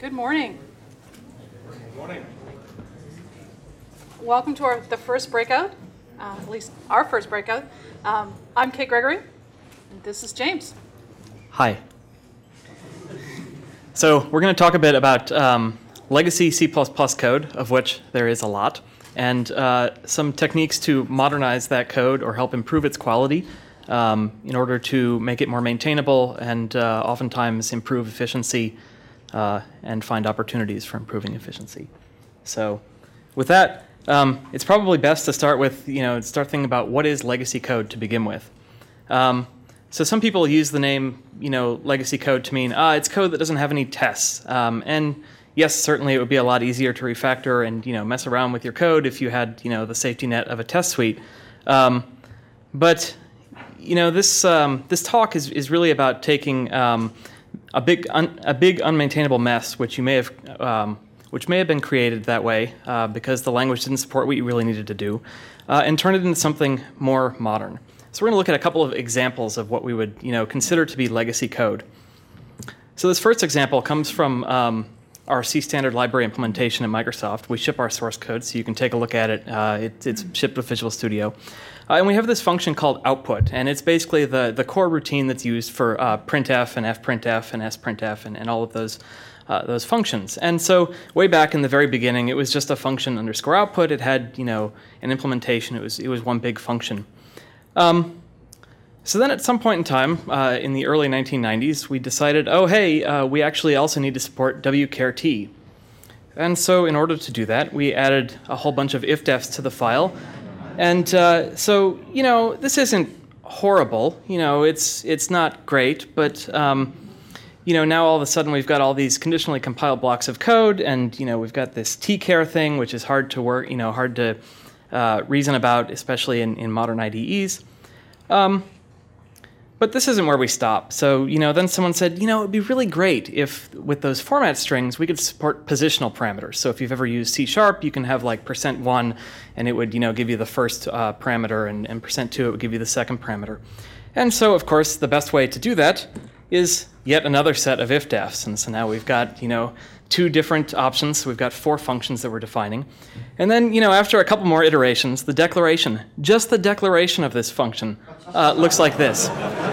Good morning. Good morning. Welcome to the first breakout, at least our first breakout. I'm Kate Gregory, and this is James. Hi. So we're going to talk a bit about legacy C++ code, of which there is a lot, and some techniques to modernize that code or help improve its quality in order to make it more maintainable and oftentimes improve efficiency and find opportunities for improving efficiency. So with that, it's probably best to start with, start thinking about what is legacy code to begin with. So some people use the name, legacy code to mean, it's code that doesn't have any tests. And yes, certainly it would be a lot easier to refactor and, mess around with your code if you had, the safety net of a test suite. But this talk is really about taking a big unmaintainable mess, which may have been created that way because the language didn't support what you really needed to do, and turn it into something more modern. So we're going to look at a couple of examples of what we would consider to be legacy code. So this first example comes from our C standard library implementation at Microsoft. We ship our source code, so you can take a look at it. It's shipped with Visual Studio. And we have this function called output, and it's basically the core routine that's used for printf and fprintf and sprintf and all of those functions. And so way back in the very beginning, it was just a function underscore output. It had an implementation. It was one big function. So then at some point in time, in the early 1990s, we decided, we actually also need to support wchar. And so in order to do that, we added a whole bunch of ifdefs to the file. And so this isn't horrible. It's not great, but now all of a sudden we've got all these conditionally compiled blocks of code, and we've got this tchar thing, which is hard to work, hard to reason about, especially in modern IDEs. But this isn't where we stop. So, then someone said, it would be really great if with those format strings, we could support positional parameters. So if you've ever used C#, you can have like %1, and it would, give you the first parameter, and %2, it would give you the second parameter. And so, of course, the best way to do that is yet another set of ifdefs. And so now we've got, two different options. So we've got 4 functions that we're defining. And then, after a couple more iterations, the declaration of this function looks like this.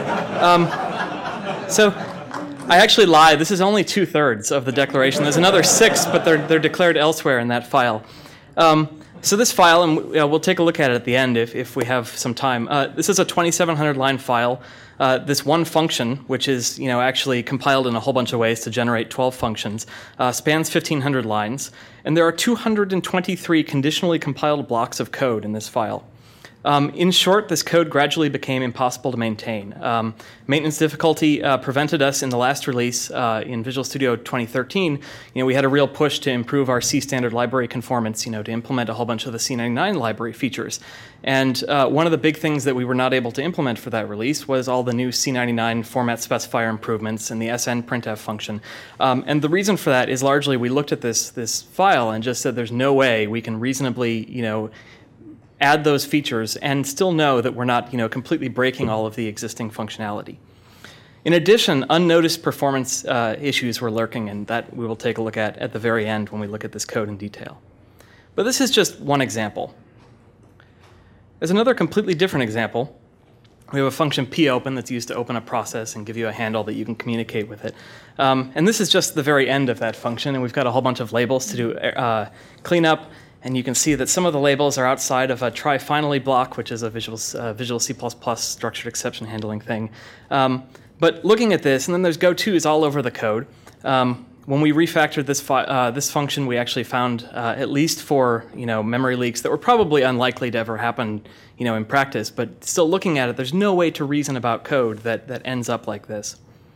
So I actually lied. This is only 2/3 of the declaration. There's another 6, but they're declared elsewhere in that file. So this file, and we'll take a look at it at the end if we have some time. This is a 2,700-line file. This one function, which is actually compiled in a whole bunch of ways to generate 12 functions, spans 1,500 lines, and there are 223 conditionally compiled blocks of code in this file. In short, this code gradually became impossible to maintain. Maintenance difficulty prevented us in the last release in Visual Studio 2013. We had a real push to improve our C standard library conformance, to implement a whole bunch of the C99 library features. And one of the big things that we were not able to implement for that release was all the new C99 format specifier improvements and the snprintf function. And the reason for that is largely we looked at this file and just said there's no way we can reasonably, add those features and still know that we're not, completely breaking all of the existing functionality. In addition, unnoticed performance issues were lurking, and that we will take a look at the very end when we look at this code in detail. But this is just one example. There's another completely different example. We have a function popen that's used to open a process and give you a handle that you can communicate with it. And this is just the very end of that function, and we've got a whole bunch of labels to do cleanup. And you can see that some of the labels are outside of a try finally block, which is a Visual C++ structured exception handling thing. But looking at this, and then there's gotos all over the code. When we refactored this function, we actually found at least 4 memory leaks that were probably unlikely to ever happen in practice. But still looking at it, there's no way to reason about code that ends up like this.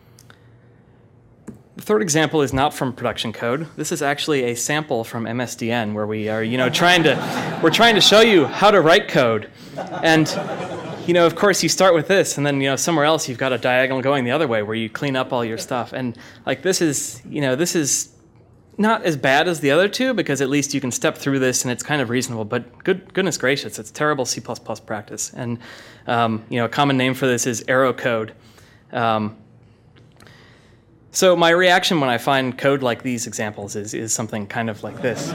The third example is not from production code. This is actually a sample from MSDN where we are, trying to show you how to write code. And, of course, you start with this, and then, somewhere else you've got a diagonal going the other way where you clean up all your stuff. And this is not as bad as the other two because at least you can step through this and it's kind of reasonable. But goodness gracious, it's terrible C++ practice. And, a common name for this is arrow code. So my reaction when I find code like these examples is something kind of like this.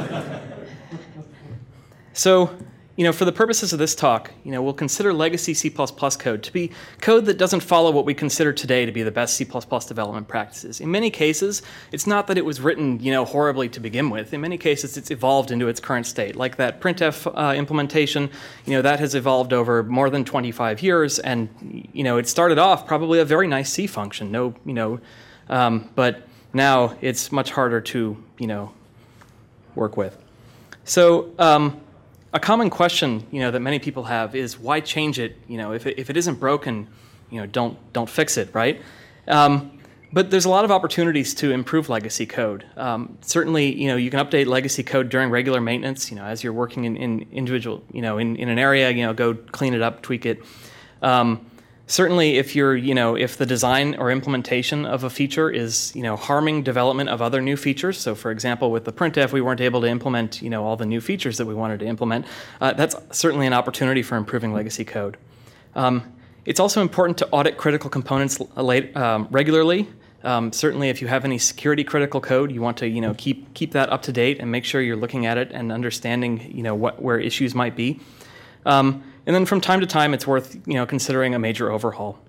So, for the purposes of this talk, we'll consider legacy C++ code to be code that doesn't follow what we consider today to be the best C++ development practices. In many cases, it's not that it was written, horribly to begin with. In many cases, it's evolved into its current state. Like that printf implementation, that has evolved over more than 25 years, and it started off probably a very nice C function. But now it's much harder to, work with. So a common question, that many people have is why change it? If it isn't broken, don't fix it, right? But there's a lot of opportunities to improve legacy code. Certainly, you can update legacy code during regular maintenance. As you're working in individual, in an area, go clean it up, tweak it. Certainly, if the design or implementation of a feature is, harming development of other new features. So, for example, with the printf, we weren't able to implement, all the new features that we wanted to implement. That's certainly an opportunity for improving legacy code. It's also important to audit critical components regularly. Certainly, if you have any security critical code, you want to, keep that up to date and make sure you're looking at it and understanding, where issues might be. And then from time to time, it's worth considering a major overhaul.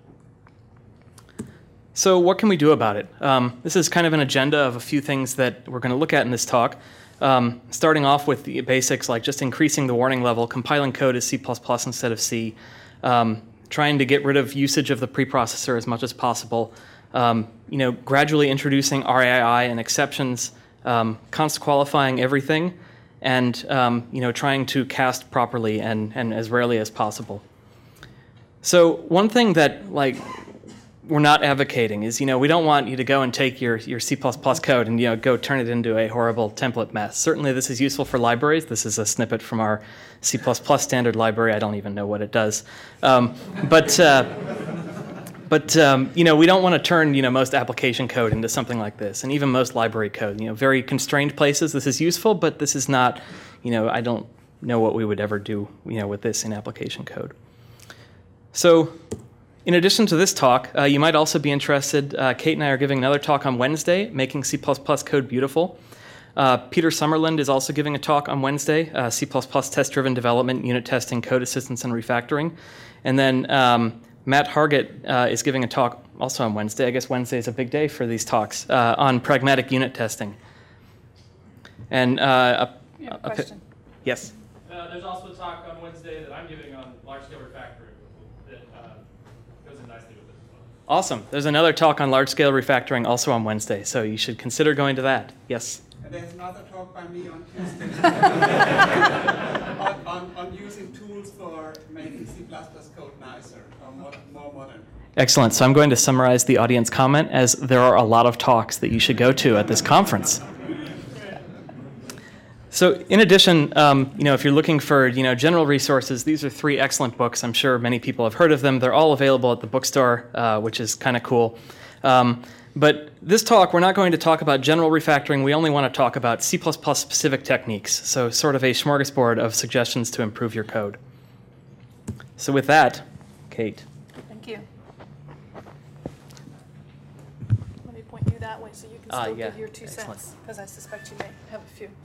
So what can we do about it? This is kind of an agenda of a few things that we're going to look at in this talk. Starting off with the basics like just increasing the warning level, compiling code as C++ instead of C, trying to get rid of usage of the preprocessor as much as possible, gradually introducing RAI and exceptions, const qualifying everything, and trying to cast properly and as rarely as possible. So one thing that we're not advocating is we don't want you to go and take your C++ code and go turn it into a horrible template mess. Certainly this is useful for libraries. This is a snippet from our C++ standard library. I don't even know what it does, But we don't want to turn most application code into something like this, and even most library code. Very constrained places. This is useful, but this is not. I don't know what we would ever do. With this in application code. So, in addition to this talk, you might also be interested. Kate and I are giving another talk on Wednesday, making C++ code beautiful. Peter Summerland is also giving a talk on Wednesday, C++ test-driven development, unit testing, code assistance, and refactoring, and then. Matt Hargett is giving a talk also on Wednesday. I guess Wednesday is a big day for these talks on pragmatic unit testing. And question. Yes. There's also a talk on Wednesday that I'm giving on large-scale refactoring that goes in nicely with it as well. Awesome. There's another talk on large-scale refactoring also on Wednesday, so you should consider going to that. Yes. And there's another talk by me on Tuesday on using tools for making C++ code nicer, or more modern. Excellent. So I'm going to summarize the audience comment as there are a lot of talks that you should go to at this conference. So in addition, if you're looking for, general resources, these are 3 excellent books. I'm sure many people have heard of them. They're all available at the bookstore, which is kind of cool. But this talk, we're not going to talk about general refactoring. We only want to talk about C++ specific techniques. So sort of a smorgasbord of suggestions to improve your code. So with that, Kate. Thank you. Let me point you that way so you can still give your 2 Excellent. cents, because I suspect you may have a few.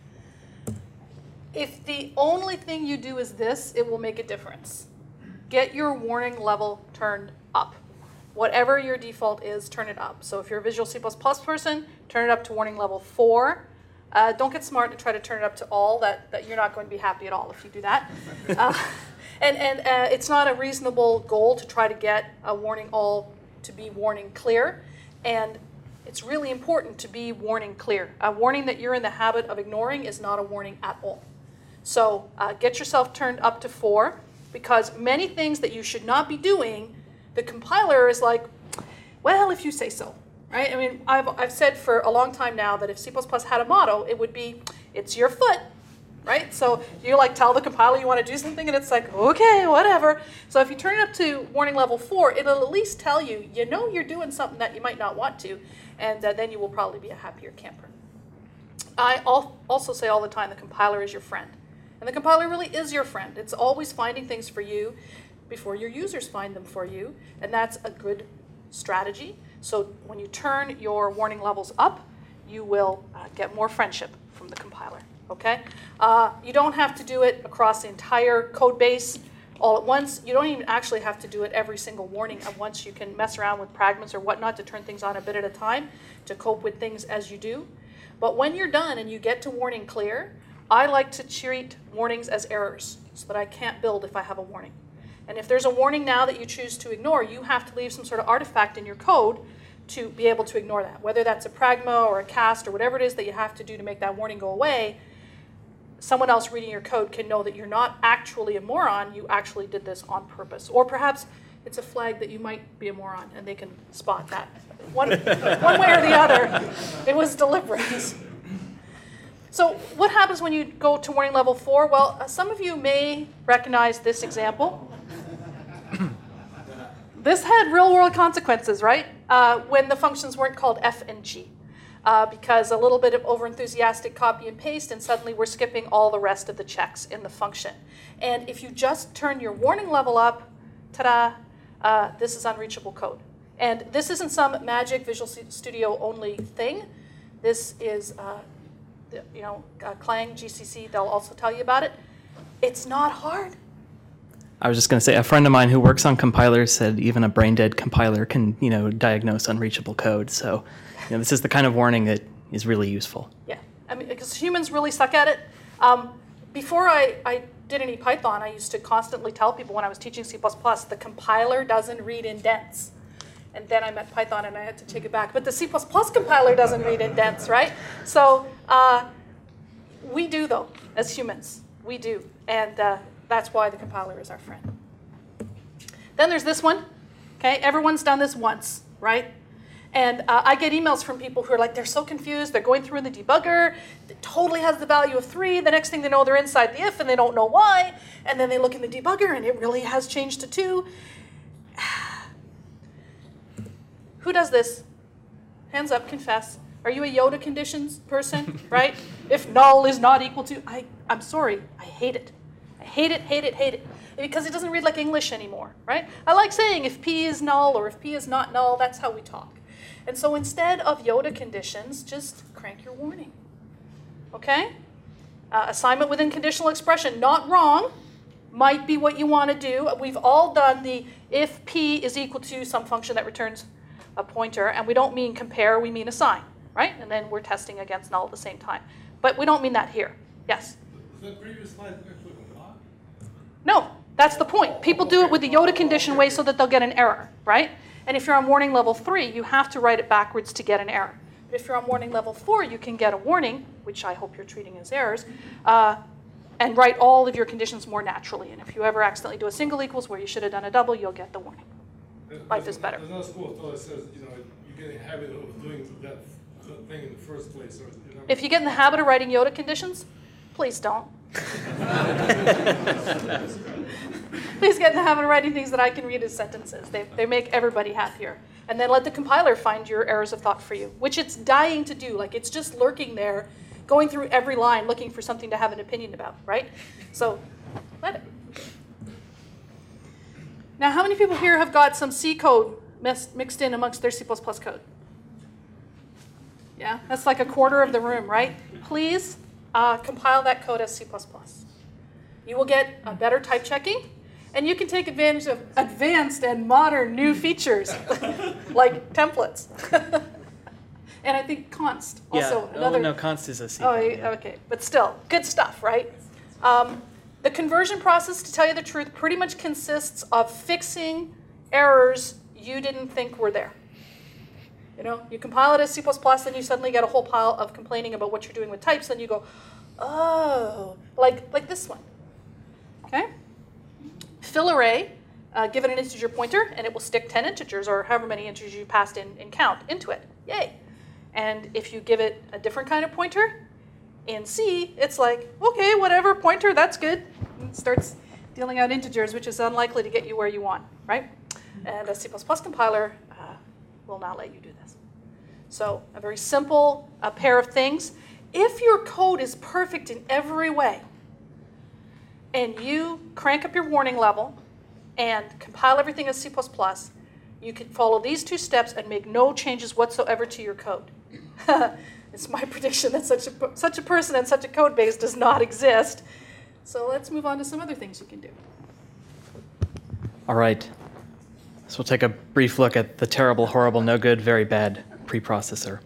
If the only thing you do is this, it will make a difference. Get your warning level turned up. Whatever your default is, turn it up. So if you're a Visual C++ person, turn it up to warning level 4. Don't get smart and try to turn it up to all. That you're not going to be happy at all if you do that. And it's not a reasonable goal to try to get a warning all to be warning clear. And it's really important to be warning clear. A warning that you're in the habit of ignoring is not a warning at all. So get yourself turned up to 4, because many things that you should not be doing, the compiler is like, well, if you say so, right? I mean, I've said for a long time now that if C++ had a motto, it would be, it's your foot, right? So you tell the compiler you want to do something, and it's like, okay, whatever. So if you turn it up to warning level 4, it'll at least tell you, you're doing something that you might not want to, and then you will probably be a happier camper. I also say all the time, the compiler is your friend. And the compiler really is your friend. It's always finding things for you before your users find them for you, and that's a good strategy. So when you turn your warning levels up, you will get more friendship from the compiler, okay? You don't have to do it across the entire code base all at once. You don't even actually have to do it every single warning at once. You can mess around with pragmas or whatnot to turn things on a bit at a time to cope with things as you do. But when you're done and you get to warning clear, I like to treat warnings as errors so that I can't build if I have a warning. And if there's a warning now that you choose to ignore, you have to leave some sort of artifact in your code to be able to ignore that. Whether that's a pragma or a cast or whatever it is that you have to do to make that warning go away, someone else reading your code can know that you're not actually a moron, you actually did this on purpose. Or perhaps it's a flag that you might be a moron and they can spot that. One way or the other, it was deliberate. So what happens when you go to warning level 4? Well, some of you may recognize this example. This had real-world consequences, right? When the functions weren't called f and g. Because a little bit of overenthusiastic copy and paste, and suddenly we're skipping all the rest of the checks in the function. And if you just turn your warning level up, ta-da, this is unreachable code. And this isn't some magic Visual Studio only thing. This is, Clang, GCC, they'll also tell you about it. It's not hard. I was just going to say, a friend of mine who works on compilers said even a brain-dead compiler can, diagnose unreachable code. So, this is the kind of warning that is really useful. Yeah, I mean, because humans really suck at it. Before I did any Python, I used to constantly tell people when I was teaching C++, the compiler doesn't read indents. And then I met Python and I had to take it back. But the C++ compiler doesn't read indents, right? So we do, though, as humans. We do. And that's why the compiler is our friend. Then there's this one. Okay, everyone's done this once, right? And I get emails from people who are like, they're so confused. They're going through in the debugger. It totally has the value of 3. The next thing they know, they're inside the if, and they don't know why. And then they look in the debugger, and it really has changed to 2. Who does this? Hands up, confess. Are you a Yoda conditions person, right? If null is not equal to, I'm sorry, I hate it. I hate it, hate it, hate it. Because it doesn't read like English anymore, right? I like saying if P is null or if P is not null, that's how we talk. And so instead of Yoda conditions, just crank your warning, okay? Assignment within conditional expression, not wrong, might be what you want to do. We've all done the if P is equal to some function that returns a pointer, and we don't mean compare, we mean assign, right? And then we're testing against null at the same time. But we don't mean that here. Yes? The previous slide actually not? No, that's the point. People do it with the Yoda condition way so that they'll get an error, right? And if you're on warning level 3, you have to write it backwards to get an error. But if you're on warning level 4, you can get a warning, which I hope you're treating as errors, and write all of your conditions more naturally. And if you ever accidentally do a single equals where you should have done a double, you'll get the warning. Life is better. There's no school of thought that says, you get in the habit of doing that thing in the first place. If you get in the habit of writing Yoda conditions, please don't. Please get in the habit of writing things that I can read as sentences. They make everybody happier. And then let the compiler find your errors of thought for you, which it's dying to do. Like, it's just lurking there, going through every line, looking for something to have an opinion about, right? So let it. Now, how many people here have got some C code mixed in amongst their C++ code? Yeah, that's like a quarter of the room, right? Please compile that code as C++. You will get a better type checking, and you can take advantage of advanced and modern new features like templates. And I think const also another. No, const is a C. Oh, okay, but still, good stuff, right? The conversion process, to tell you the truth, pretty much consists of fixing errors you didn't think were there. You compile it as C++, then you suddenly get a whole pile of complaining about what you're doing with types, then you go, oh, like this one, okay? Fill array, give it an integer pointer, and it will stick 10 integers, or however many integers you passed in count, into it. Yay. And if you give it a different kind of pointer, in C, it's like, okay, whatever, pointer, that's good. And it starts dealing out integers, which is unlikely to get you where you want, right? And a C++ compiler will not let you do this. So a very simple pair of things. If your code is perfect in every way, and you crank up your warning level and compile everything as C++, you can follow these 2 steps and make no changes whatsoever to your code. It's my prediction that such a person and such a code base does not exist. So let's move on to some other things you can do. All right. So we'll take a brief look at the terrible, horrible, no good, very bad preprocessor.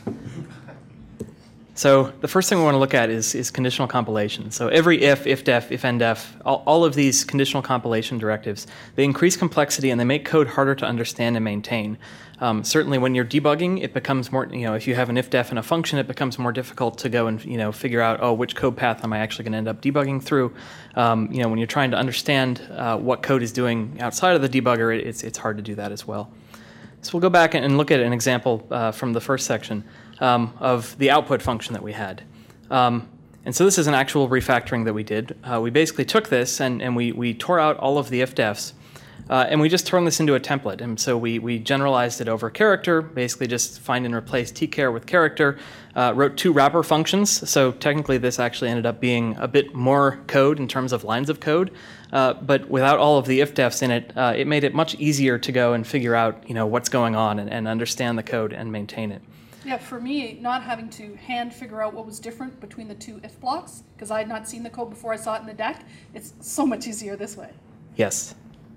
So the first thing we want to look at is conditional compilation. So every if-def, if-ndef, all of these conditional compilation directives, they increase complexity and they make code harder to understand and maintain. Certainly when you're debugging, it becomes more, if you have an if-def and a function, it becomes more difficult to go and, figure out, which code path am I actually going to end up debugging through. When you're trying to understand what code is doing outside of the debugger, it's hard to do that as well. So we'll go back and look at an example from the first section of the output function that we had. And so this is an actual refactoring that we did. We basically took this and we tore out all of the if-defs, and we just turned this into a template. And so we generalized it over character, basically just find and replace tchar with character, wrote 2 wrapper functions. So technically this actually ended up being a bit more code in terms of lines of code. But without all of the if-defs in it, it made it much easier to go and figure out what's going on and understand the code and maintain it. Yeah, for me, not having to hand figure out what was different between the 2 if blocks, because I had not seen the code before I saw it in the deck, it's so much easier this way. Yes.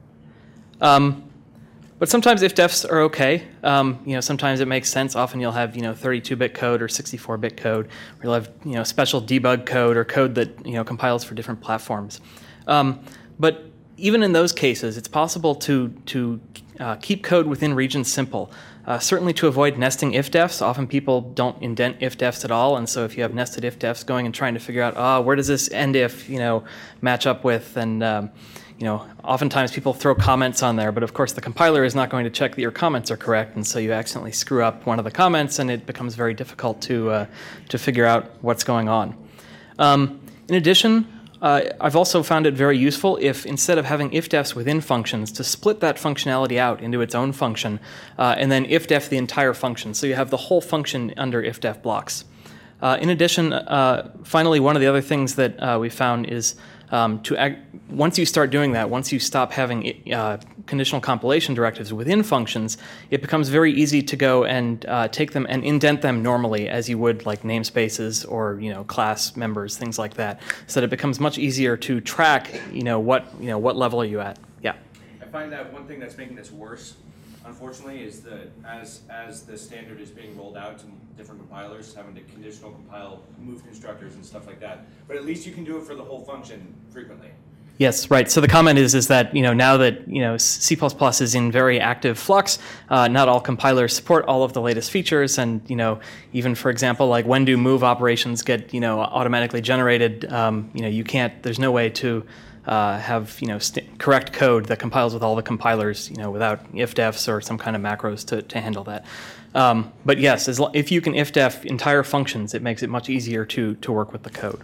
But sometimes if-defs are okay. Sometimes it makes sense. Often you'll have 32-bit code or 64-bit code, or you'll have special debug code or code that compiles for different platforms. But even in those cases, it's possible to keep code within regions simple. Certainly to avoid nesting if-defs. Often people don't indent if-defs at all, and so if you have nested if-defs going and trying to figure out, where does this end if match up with, and oftentimes people throw comments on there, but of course the compiler is not going to check that your comments are correct, and so you accidentally screw up one of the comments, and it becomes very difficult to figure out what's going on. In addition, I've also found it very useful if instead of having if-defs within functions, to split that functionality out into its own function and then if-def the entire function. So you have the whole function under if-def blocks. In addition, finally, one of the other things that we found is once you start doing that, once you stop having conditional compilation directives within functions, it becomes very easy to go and take them and indent them normally as you would like namespaces or class members, things like that, so that it becomes much easier to track what level are you at. Yeah. I find that one thing that's making this worse, unfortunately, is that as the standard is being rolled out to different compilers, having to conditional compile move constructors and stuff like that. But at least you can do it for the whole function frequently. Yes, right. So the comment is that now that C++ is in very active flux, not all compilers support all of the latest features, and even for example like when do move operations get automatically generated, you can't. There's no way to have correct code that compiles with all the compilers without if-defs or some kind of macros to handle that. But yes, if you can if-def entire functions, it makes it much easier to work with the code.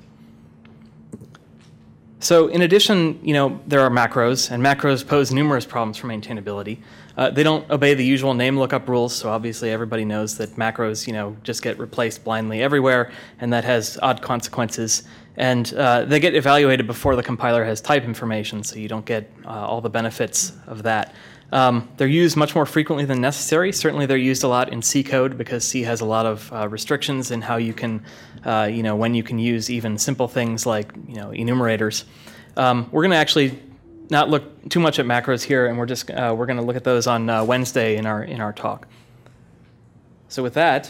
So in addition, there are macros, and macros pose numerous problems for maintainability. They don't obey the usual name lookup rules, so obviously everybody knows that macros, just get replaced blindly everywhere, and that has odd consequences. And they get evaluated before the compiler has type information, so you don't get all the benefits of that. They're used much more frequently than necessary. Certainly they're used a lot in C code because C has a lot of restrictions in how you can, when you can use even simple things like, enumerators. We're going to actually not look too much at macros here, and we're going to look at those on Wednesday in our talk. So with that,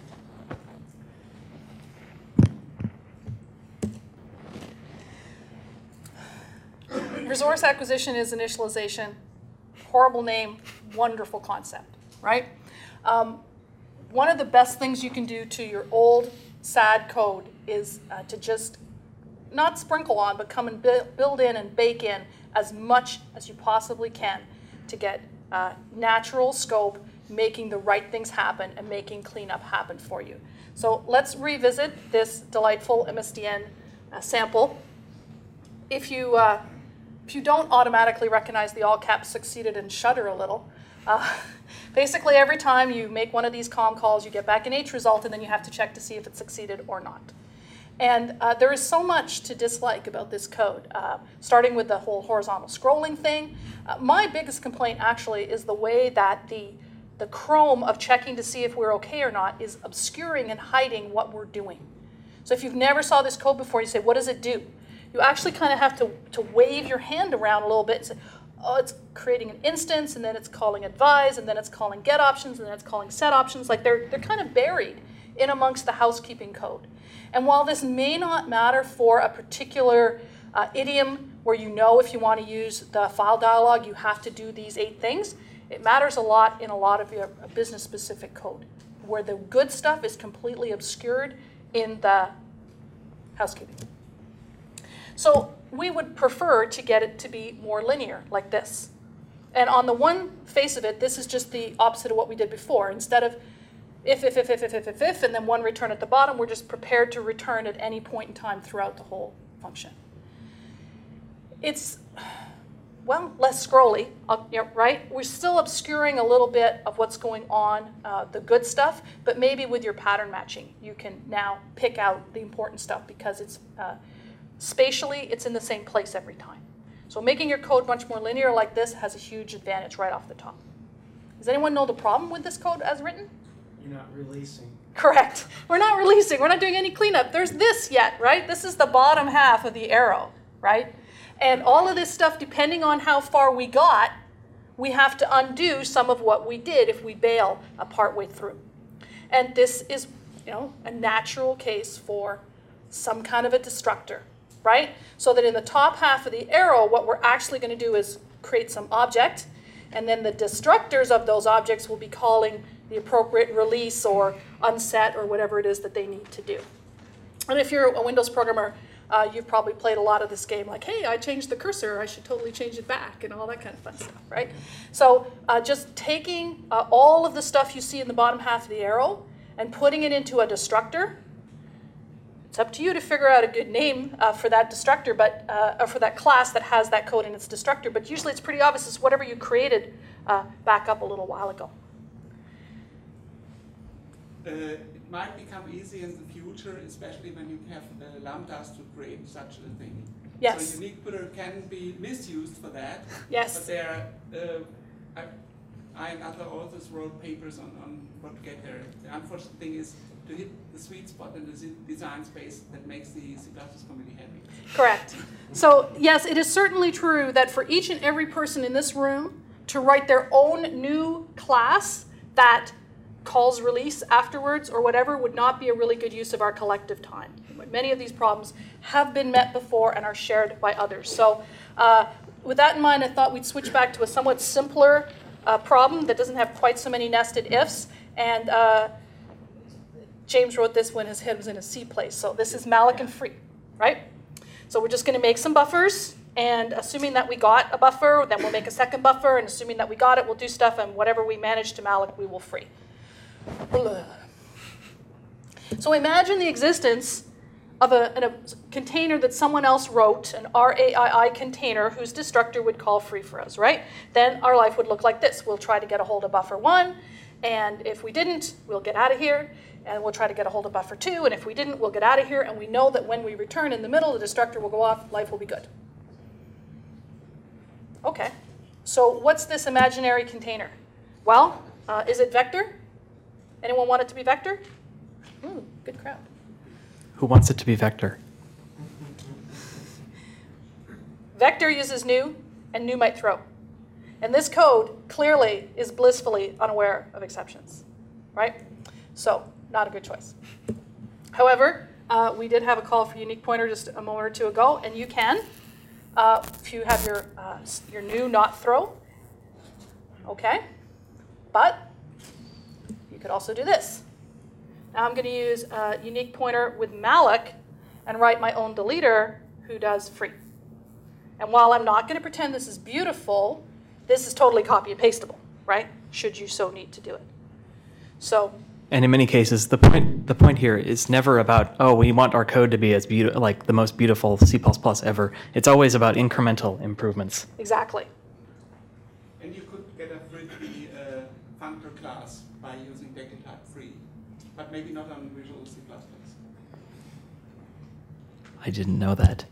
Resource acquisition is initialization. Horrible name, wonderful concept, right? One of the best things you can do to your old, sad code is to just not sprinkle on, but come and build in and bake in as much as you possibly can to get natural scope, making the right things happen and making cleanup happen for you. So let's revisit this delightful MSDN sample. If you don't automatically recognize the all caps succeeded and shudder a little, basically every time you make one of these COM calls, you get back an H result, and then you have to check to see if it succeeded or not. And there is so much to dislike about this code, starting with the whole horizontal scrolling thing. My biggest complaint actually is the way that the Chrome of checking to see if we're okay or not is obscuring and hiding what we're doing. So if you've never saw this code before, you say, what does it do? You actually kind of have to wave your hand around a little bit and say, oh, it's creating an instance, and then it's calling advise, and then it's calling get options, and then it's calling set options. Like they're kind of buried in amongst the housekeeping code. And while this may not matter for a particular idiom where you know if you want to use the file dialog, you have to do these 8 things, it matters a lot in a lot of your business-specific code, where the good stuff is completely obscured in the housekeeping. So we would prefer to get it to be more linear, like this. And on the one face of it, this is just the opposite of what we did before. Instead of if, and then one return at the bottom, we're just prepared to return at any point in time throughout the whole function. It's, well, less scrolly, right? We're still obscuring a little bit of what's going on, the good stuff, but maybe with your pattern matching, you can now pick out the important stuff because it's spatially, it's in the same place every time. So making your code much more linear like this has a huge advantage right off the top. Does anyone know the problem with this code as written? You're not releasing. Correct. We're not releasing. We're not doing any cleanup. There's this yet, right? This is the bottom half of the arrow, right? And all of this stuff, depending on how far we got, we have to undo some of what we did if we bail a partway through. And this is, a natural case for some kind of a destructor, right? So that in the top half of the arrow, what we're actually going to do is create some object, and then the destructors of those objects will be calling the appropriate release or unset or whatever it is that they need to do. And if you're a Windows programmer, you've probably played a lot of this game, like, hey, I changed the cursor, I should totally change it back, and all that kind of fun stuff, right? So just taking all of the stuff you see in the bottom half of the arrow and putting it into a destructor. It's up to you to figure out a good name for that destructor, but or for that class that has that code in its destructor. But usually it's pretty obvious. It's whatever you created back up a little while ago. It might become easy in the future, especially when you have lambdas to create such a thing. Yes. So unique footer can be misused for that. Yes. But there, I and other authors wrote papers on what to get there. The unfortunate thing is to hit the sweet spot in the design space that makes the C++ community happy. Correct. So yes, it is certainly true that for each and every person in this room to write their own new class that calls release afterwards or whatever would not be a really good use of our collective time. Many of these problems have been met before and are shared by others. So with that in mind, I thought we'd switch back to a somewhat simpler problem that doesn't have quite so many nested ifs. And James wrote this when his head was in a C place. So this is malloc and free, right? So we're just going to make some buffers. And assuming that we got a buffer, then we'll make a second buffer. And assuming that we got it, we'll do stuff. And whatever we manage to malloc, we will free. So imagine the existence of a container that someone else wrote, an RAII container whose destructor would call free for us, right? Then our life would look like this. We'll try to get a hold of buffer 1, and if we didn't, we'll get out of here, and we'll try to get a hold of buffer 2, and if we didn't, we'll get out of here, and we know that when we return in the middle, the destructor will go off, life will be good. Okay, so what's this imaginary container? Well, is it vector? Anyone want it to be vector? Ooh, good crowd. Who wants it to be vector? Vector uses new, and new might throw. And this code clearly is blissfully unaware of exceptions, right? So, not a good choice. However, we did have a call for unique pointer just a moment or two ago, and you can, if you have your new not throw, okay? But you could also do this. Now I'm going to use a unique pointer with malloc and write my own deleter who does free. And while I'm not going to pretend this is beautiful, this is totally copy and pastable, right? Should you so need to do it. So. And in many cases, the point here is never about, oh, we want our code to be as like the most beautiful C++ ever. It's always about incremental improvements. Exactly. And you could get a free functor class by using data type free, but maybe not on Visual C++. I didn't know that.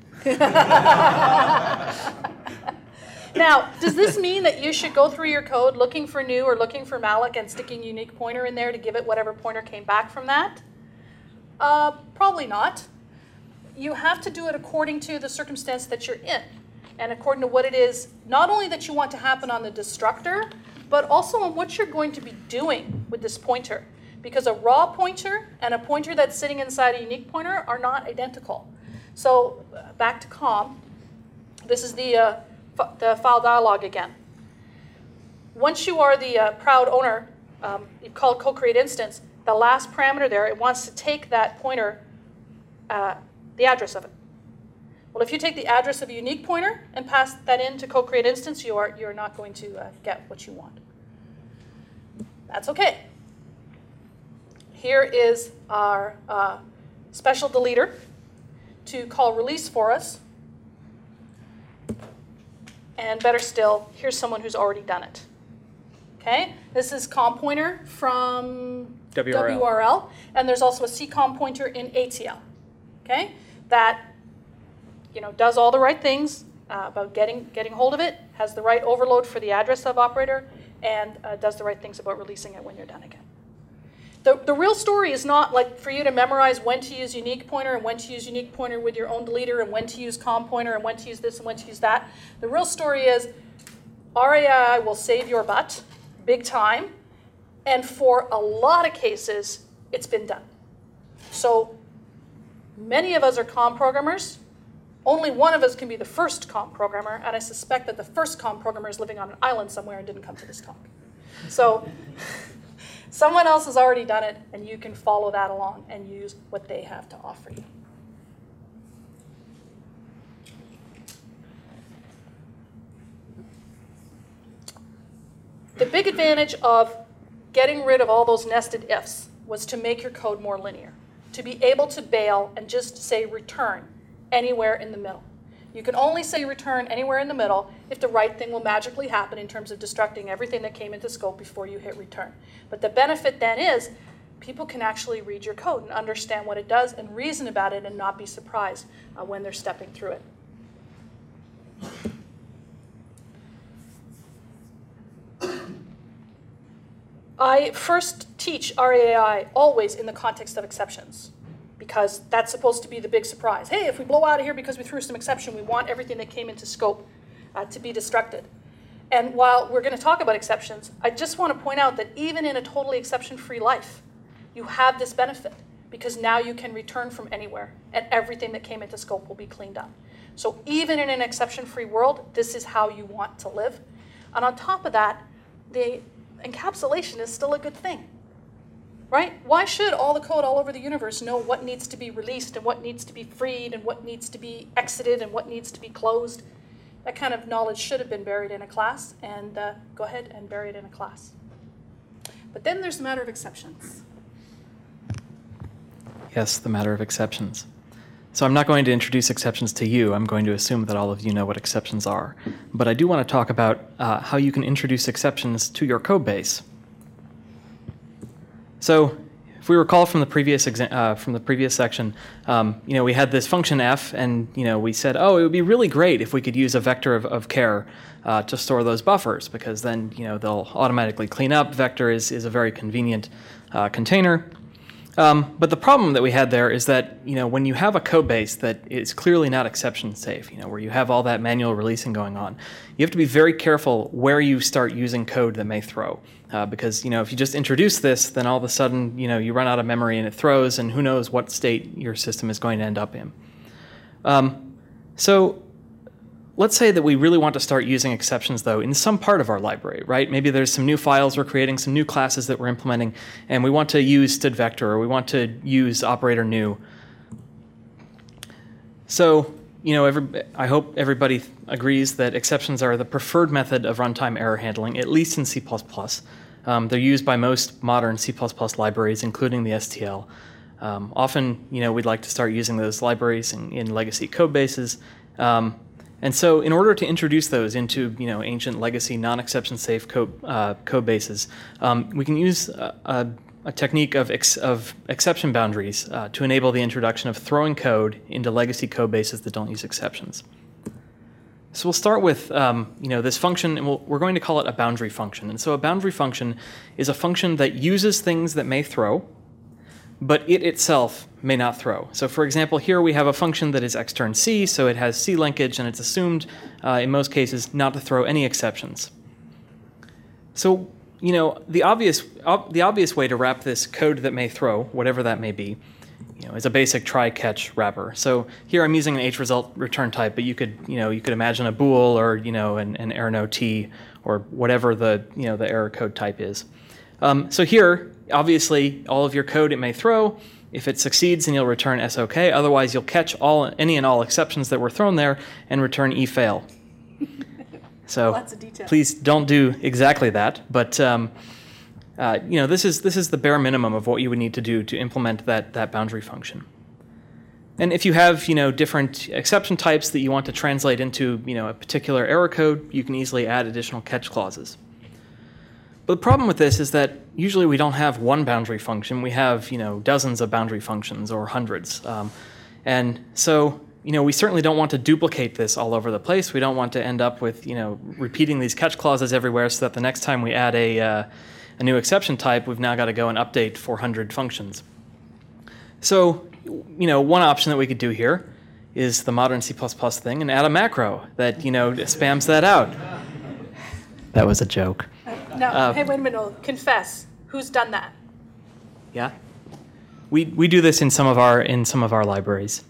Now, does this mean that you should go through your code looking for new or looking for malloc and sticking unique pointer in there to give it whatever pointer came back from that? Probably not. You have to do it according to the circumstance that you're in and according to what it is, not only that you want to happen on the destructor, but also on what you're going to be doing with this pointer. Because a raw pointer and a pointer that's sitting inside a unique pointer are not identical. So back to COM. This is the file dialog again. Once you are the proud owner, you call it co-create instance, the last parameter there, it wants to take that pointer, the address of it. Well, if you take the address of a unique pointer and pass that into co-create instance, you're not going to get what you want. That's okay. Here is our special deleter to call release for us. And better still, here's someone who's already done it. Okay, this is COM pointer from WRL, and there's also a CCOM pointer in ATL. Okay, that does all the right things about getting hold of it, has the right overload for the address of operator, and does the right things about releasing it when you're done again. The real story is not like for you to memorize when to use unique pointer and when to use unique pointer with your own deleter and when to use COM pointer and when to use this and when to use that. The real story is RAI will save your butt big time, and for a lot of cases, it's been done. So many of us are COM programmers. Only one of us can be the first COM programmer, and I suspect that the first COM programmer is living on an island somewhere and didn't come to this talk. So someone else has already done it, and you can follow that along and use what they have to offer you. The big advantage of getting rid of all those nested ifs was to make your code more linear, to be able to bail and just say return anywhere in the middle. You can only say return anywhere in the middle if the right thing will magically happen in terms of destructing everything that came into scope before you hit return. But the benefit then is people can actually read your code and understand what it does and reason about it and not be surprised when they're stepping through it. I first teach RAI always in the context of exceptions, because that's supposed to be the big surprise. Hey, if we blow out of here because we threw some exception, we want everything that came into scope to be destructed. And while we're going to talk about exceptions, I just want to point out that even in a totally exception-free life, you have this benefit, because now you can return from anywhere, and everything that came into scope will be cleaned up. So even in an exception-free world, this is how you want to live. And on top of that, the encapsulation is still a good thing. Right? Why should all the code all over the universe know what needs to be released and what needs to be freed and what needs to be exited and what needs to be closed? That kind of knowledge should have been buried in a class, and go ahead and bury it in a class. But then there's the matter of exceptions. Yes, the matter of exceptions. So I'm not going to introduce exceptions to you. I'm going to assume that all of you know what exceptions are. But I do want to talk about how you can introduce exceptions to your code base. So, if we recall from the previous section, we had this function f, and we said, oh, it would be really great if we could use a vector of care to store those buffers, because then they'll automatically clean up. Vector is a very convenient container. But the problem that we had there is that when you have a code base that is clearly not exception safe, where you have all that manual releasing going on, you have to be very careful where you start using code that may throw. Because if you just introduce this, then all of a sudden you run out of memory and it throws, and who knows what state your system is going to end up in. So let's say that we really want to start using exceptions, though, in some part of our library, right? Maybe there's some new files we're creating, some new classes that we're implementing, and we want to use std_vector, or we want to use operator new. So, I hope everybody agrees that exceptions are the preferred method of runtime error handling, at least in C++. They're used by most modern C++ libraries, including the STL. Often, we'd like to start using those libraries in legacy code bases. And so in order to introduce those into ancient legacy non-exception safe code bases, we can use a technique of exception boundaries to enable the introduction of throwing code into legacy code bases that don't use exceptions. So we'll start with this function, and we're going to call it a boundary function. And so a boundary function is a function that uses things that may throw, but it itself may not throw. So for example, here we have a function that is extern C, so it has C linkage, and it's assumed, in most cases, not to throw any exceptions. So, the obvious way to wrap this code that may throw, whatever that may be, is a basic try-catch wrapper. So here I'm using an H-result return type, but you could imagine a bool or, an error no T or whatever the error code type is. So here, obviously, all of your code it may throw. If it succeeds, then you'll return SOK. Otherwise, you'll catch any and all exceptions that were thrown there and return efail. So Lots of detail. Please don't do exactly that. But this is the bare minimum of what you would need to do to implement that boundary function. And if you have different exception types that you want to translate into a particular error code, you can easily add additional catch clauses. But the problem with this is that usually we don't have one boundary function. We have dozens of boundary functions or hundreds. And so we certainly don't want to duplicate this all over the place. We don't want to end up with repeating these catch clauses everywhere so that the next time we add a new exception type, we've now got to go and update 400 functions. So one option that we could do here is the modern C++ thing and add a macro that spams that out. That was a joke. No, hey, wait a minute. Confess. Who's done that? Yeah, we do this in some of our libraries.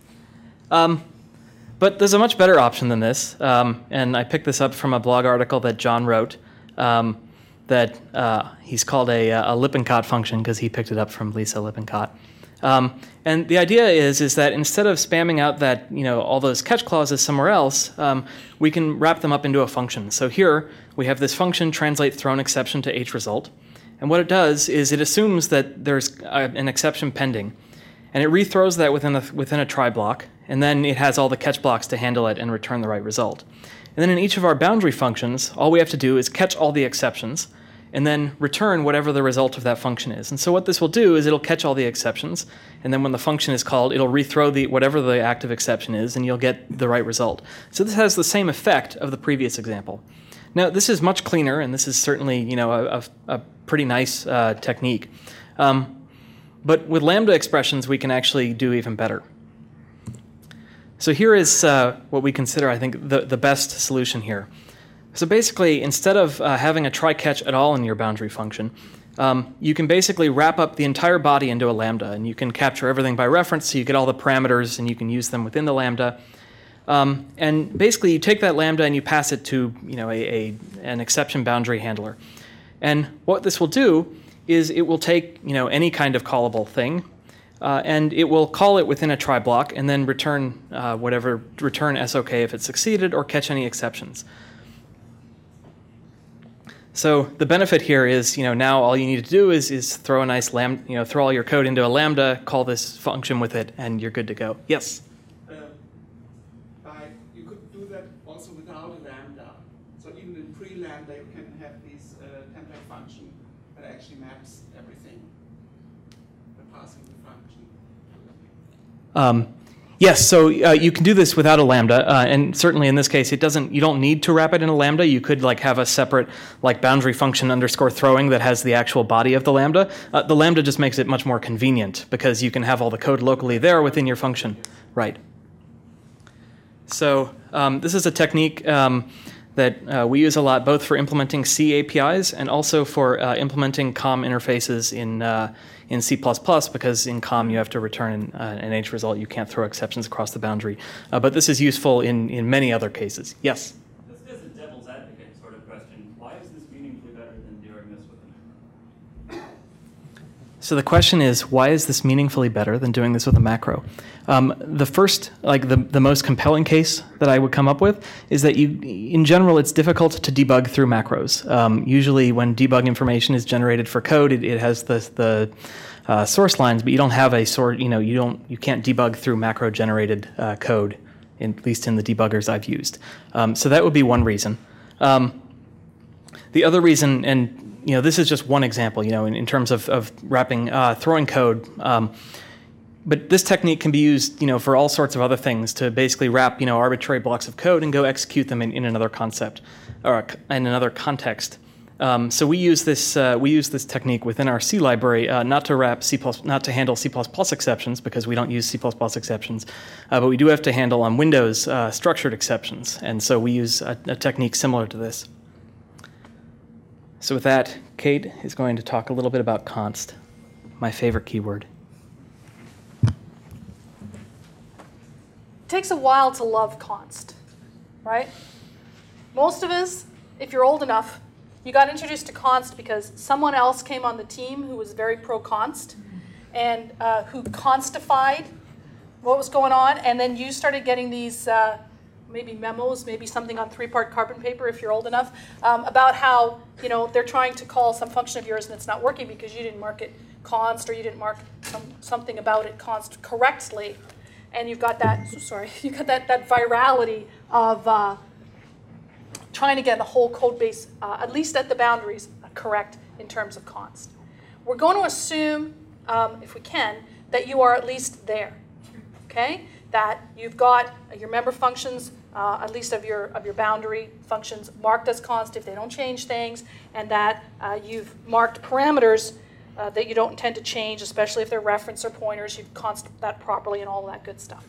But there's a much better option than this, and I picked this up from a blog article that John wrote that he's called a Lippincott function because he picked it up from Lisa Lippincott. And the idea is that instead of spamming out that all those catch clauses somewhere else, we can wrap them up into a function. So here we have this function translate thrown exception to H-result, and what it does is it assumes that there's an exception pending, and it rethrows that within a try block, and then it has all the catch blocks to handle it and return the right result. And then in each of our boundary functions, all we have to do is catch all the exceptions, and then return whatever the result of that function is. And so what this will do is it'll catch all the exceptions, and then when the function is called, it'll rethrow whatever the active exception is, and you'll get the right result. So this has the same effect of the previous example. Now, this is much cleaner, and this is certainly a pretty nice technique. But with Lambda expressions, we can actually do even better. So here is what we consider, I think, the best solution here. So basically, instead of having a try-catch at all in your boundary function, you can basically wrap up the entire body into a Lambda, and you can capture everything by reference, so you get all the parameters, and you can use them within the Lambda. And basically, you take that Lambda and you pass it to an exception boundary handler. And what this will do is it will take any kind of callable thing, and it will call it within a try block, and then return return SOK if it succeeded, or catch any exceptions. So the benefit here is, now all you need to do is throw a nice Lambda, throw all your code into a Lambda, call this function with it, and you're good to go. Yes? You could do that also without a Lambda. So even in pre-Lambda, you can have these template function that actually maps everything by passing the function. Yes, so you can do this without a Lambda, and certainly in this case, you don't need to wrap it in a Lambda. You could have a separate boundary function _ throwing that has the actual body of the Lambda. The Lambda just makes it much more convenient because you can have all the code locally there within your function. Right. So this is a technique that we use a lot, both for implementing C APIs and also for implementing COM interfaces in C++, because in COM you have to return an H result. You can't throw exceptions across the boundary. But this is useful in many other cases. Yes? This is a devil's advocate sort of question. Why is this meaningfully better than doing this with a macro? So the question is, why is this meaningfully better than doing this with a macro? The first, the most compelling case that I would come up with is that in general, it's difficult to debug through macros. Usually when debug information is generated for code, it has the source lines, but you don't have a sort, you can't debug through macro generated code, at least in the debuggers I've used. So that would be one reason. The other reason, and this is just one example, in terms of wrapping, throwing code. But this technique can be used, for all sorts of other things to basically wrap, arbitrary blocks of code and go execute them in another concept or in another context. So we use this technique within our C library, not to handle C++ exceptions, because we don't use C++ exceptions, but we do have to handle on Windows structured exceptions, and so we use a technique similar to this. So with that, Kate is going to talk a little bit about const, my favorite keyword. It takes a while to love const, right? Most of us, if you're old enough, you got introduced to const because someone else came on the team who was very pro-const and who constified what was going on, and then you started getting these maybe memos, maybe something on 3-part carbon paper if you're old enough, about how they're trying to call some function of yours and it's not working because you didn't mark it const, or you didn't mark something about it const correctly, and you've got that. You got that virality of trying to get the whole code base, at least at the boundaries, correct in terms of const. We're going to assume, if we can, that you are at least there, okay? That you've got your member functions, at least of your boundary functions, marked as const if they don't change things, and that you've marked parameters that you don't intend to change, especially if they're reference or pointers. You've const that properly and all that good stuff.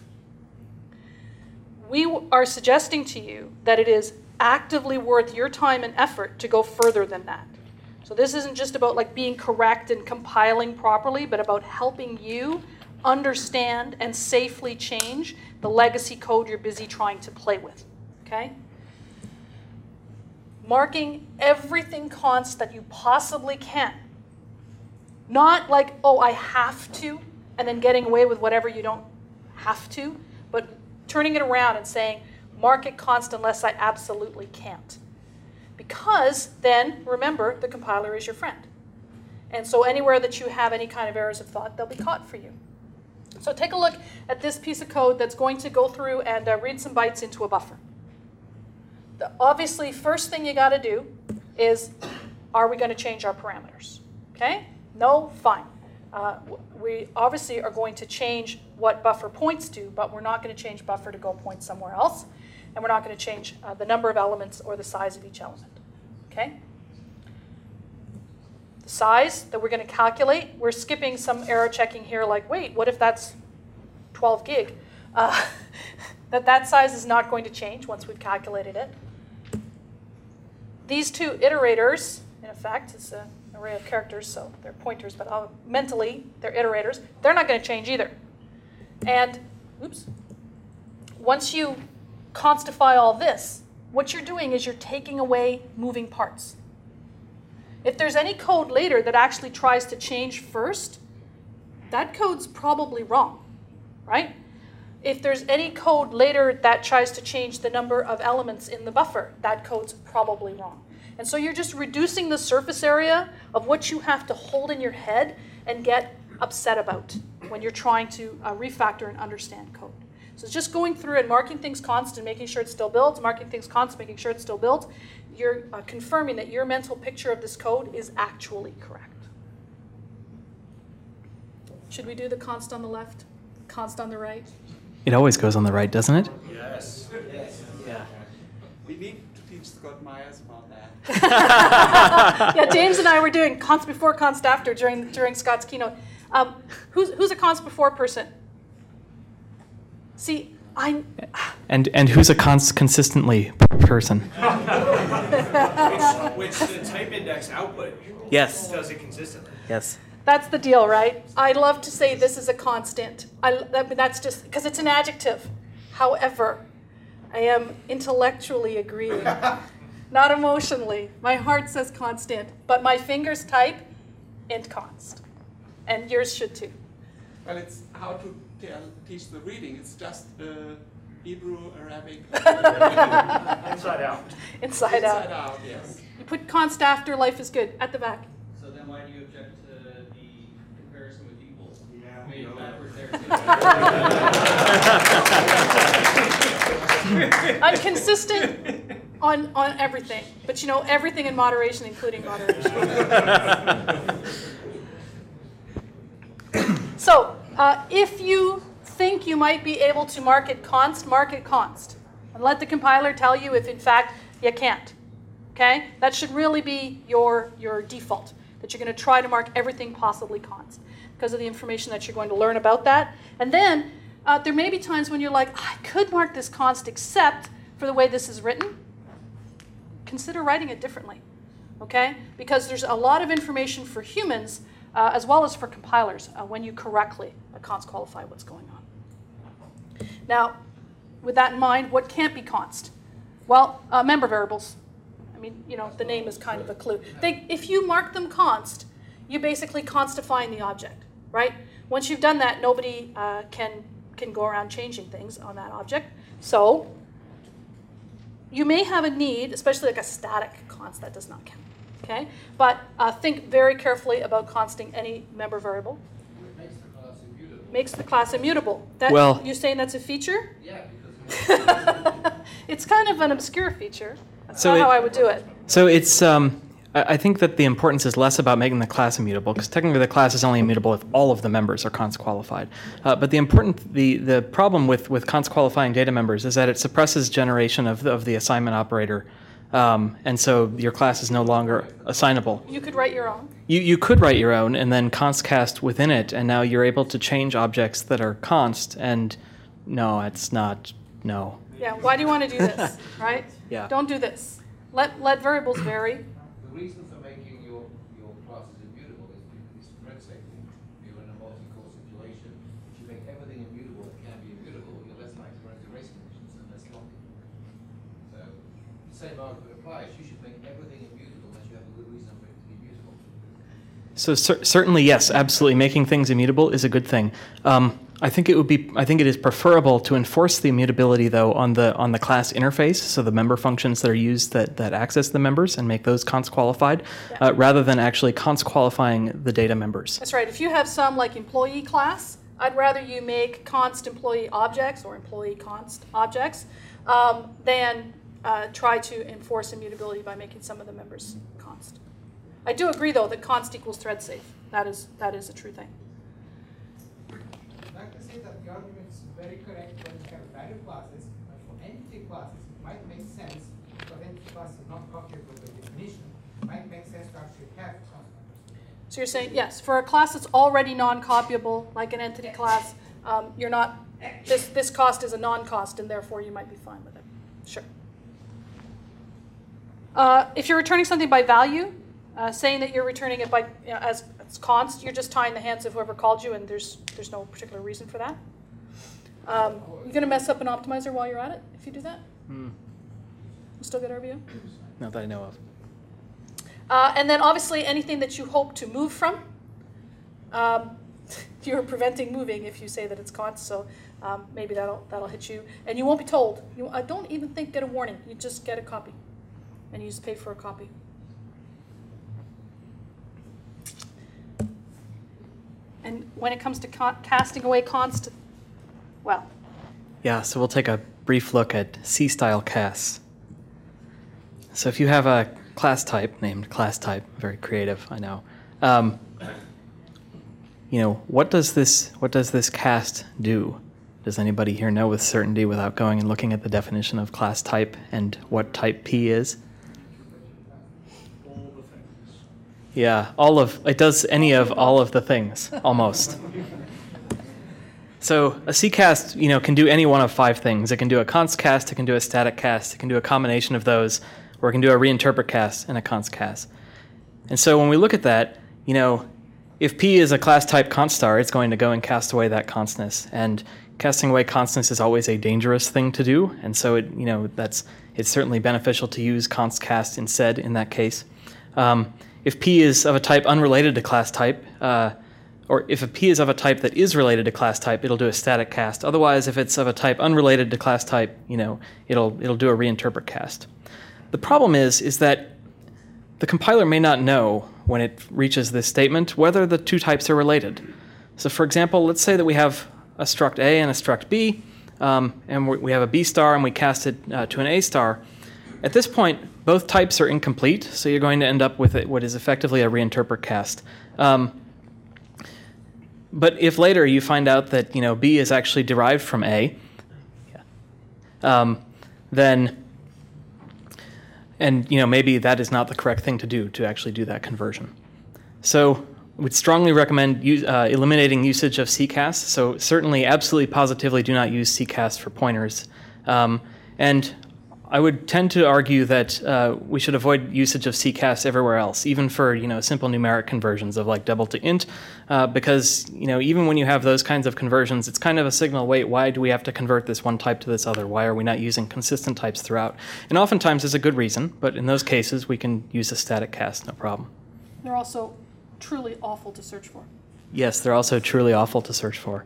We are suggesting to you that it is actively worth your time and effort to go further than that. So this isn't just about being correct and compiling properly, but about helping you understand and safely change the legacy code you're busy trying to play with, okay? Marking everything const that you possibly can. Not like, oh, I have to, and then getting away with whatever you don't have to, but turning it around and saying, mark it const unless I absolutely can't. Because then, remember, the compiler is your friend. And so anywhere that you have any kind of errors of thought, they'll be caught for you. So take a look at this piece of code that's going to go through and read some bytes into a buffer. The obviously first thing you got to do is, are we going to change our parameters? Okay? No? Fine. We obviously are going to change what buffer points to, but we're not going to change buffer to go point somewhere else. And we're not going to change the number of elements or the size of each element. Okay? The size that we're going to calculate, we're skipping some error checking here like, wait, what if that's 12 gig? That size is not going to change once we've calculated it. These two iterators, in effect, it's an array of characters, so they're pointers, but mentally they're iterators. They're not going to change either. And, once you constify all this, what you're doing is you're taking away moving parts. If there's any code later that actually tries to change first, that code's probably wrong, right? If there's any code later that tries to change the number of elements in the buffer, that code's probably wrong. And so you're just reducing the surface area of what you have to hold in your head and get upset about when you're trying to refactor and understand code. So it's just going through and marking things const and making sure it's still built, marking things const, making sure it's still built. You're confirming that your mental picture of this code is actually correct. Should we do the const on the left, const on the right? It always goes on the right, doesn't it? Yes. Yeah. We need to teach Scott Myers about that. Yeah, James and I were doing const before, const after during Scott's keynote. Who's a const before person? See, And who's a consistently person? Which the type index output Yes. does it consistently. Yes. that's the deal, right? I love to say this is a constant. That's just because it's an adjective. However, I am intellectually agreeing, not emotionally. My heart says constant, but my fingers type int const, and yours should too. Well, it's how to teach the reading. It's just Hebrew, Arabic. Inside out. Inside out. Inside out, yes. You put const after, life is good. At the back. So then why do you object to the comparison with equals? Yeah. I mean, backwards there too. Inconsistent. On everything. But you know, everything in moderation, including moderation. So, if you think you might be able to mark it const, and let the compiler tell you if in fact you can't. Okay? That should really be your default, that you're going to try to mark everything possibly const because of the information that you're going to learn about that. And then there may be times when you're like, I could mark this const except for the way this is written. Consider writing it differently, okay? Because there's a lot of information for humans as well as for compilers when you correctly const qualify what's going on. Now, with that in mind, what can't be const? Well, member variables. I mean, you know, the name is kind of a clue. If you mark them const, you basically constifying the object, right? Once you've done that, nobody can go around changing things on that object. So you may have a need, especially like a static const, that does not count, okay? But think very carefully about consting any member variable. It makes the class immutable. Makes the class immutable. Well- You're saying that's a feature? Yeah, because It's kind of an obscure feature. That's So not it- how I would do it. So it's, I think that the importance is less about making the class immutable, because technically the class is only immutable if all of the members are const qualified. But the problem with const qualifying data members is that it suppresses generation of the assignment operator, and so your class is no longer assignable. You could write your own. You could write your own and then const cast within it, and now you're able to change objects that are const, and no, it's not, no. Yeah, why do you want to do this, right? Yeah. Don't do this. Let variables vary. The reason for making your classes immutable is thread safety. If you're in a multi-core situation, if you make everything immutable that can be immutable, you're less likely to run into race conditions and less locking. So the same argument applies. You should make everything immutable unless you have a good reason for it to be immutable. So certainly, yes, absolutely. Making things immutable is a good thing. I think it is preferable to enforce the immutability though on the class interface, so the member functions that are used that access the members and make those const qualified, rather than actually const qualifying the data members. That's right. If you have some like employee class, I'd rather you make const employee objects or employee const objects than try to enforce immutability by making some of the members const. I do agree though that const equals thread safe. That is a true thing. I'd like to say that the argument is very correct when you have value classes, but for entity classes, it might make sense, because entity class is not copyable by definition, it might make sense to actually have const members. So you're saying, yes, for a class that's already non-copyable, like an entity class, you're not, this cost is a non-cost, and therefore you might be fine with it. Sure. If you're returning something by value, saying that you're returning it by as const, you're just tying the hands of whoever called you, and there's no particular reason for that. You're going to mess up an optimizer while you're at it if you do that? We'll still get our view? Not that I know of. And then obviously anything that you hope to move from, you're preventing moving if you say that it's const, so maybe that'll hit you. And you won't be told. I don't even think get a warning. You just get a copy, and you just pay for a copy. And when it comes to casting away const, well, Yeah, so we'll take a brief look at C-style casts. So if you have a class type named class type, very creative, I know. What does this cast do? Does anybody here know with certainty without going and looking at the definition of class type and what type P is? all the things. Yeah, it does any of all of the things, almost. So a C-cast, can do any one of 5 things. It can do a const cast, it can do a static cast, it can do a combination of those, or it can do a reinterpret cast and a const cast. And so when we look at that, if P is a class type const star, it's going to go and cast away that constness. And casting away constness is always a dangerous thing to do, and so it's certainly beneficial to use const cast instead in that case. If P is of a type unrelated to class type, or if a P is of a type that is related to class type, it'll do a static cast. Otherwise, if it's of a type unrelated to class type, it'll do a reinterpret cast. The problem is that the compiler may not know when it reaches this statement whether the two types are related. So for example, let's say that we have a struct A and a struct B, and we have a B star and we cast it to an A star. At this point, both types are incomplete, so you're going to end up with what is effectively a reinterpret cast. But if later you find out that B is actually derived from A, then maybe that is not the correct thing to do, to actually do that conversion. So we'd strongly recommend eliminating usage of CCAS. So certainly, absolutely, positively do not use CCAS for pointers. And I would tend to argue that we should avoid usage of CCAS everywhere else, even for simple numeric conversions of like double to int, because even when you have those kinds of conversions, it's kind of a signal. Wait, why do we have to convert this one type to this other? Why are we not using consistent types throughout? And oftentimes there's a good reason, but in those cases we can use a static cast, no problem. They're also truly awful to search for. Yes, they're also truly awful to search for.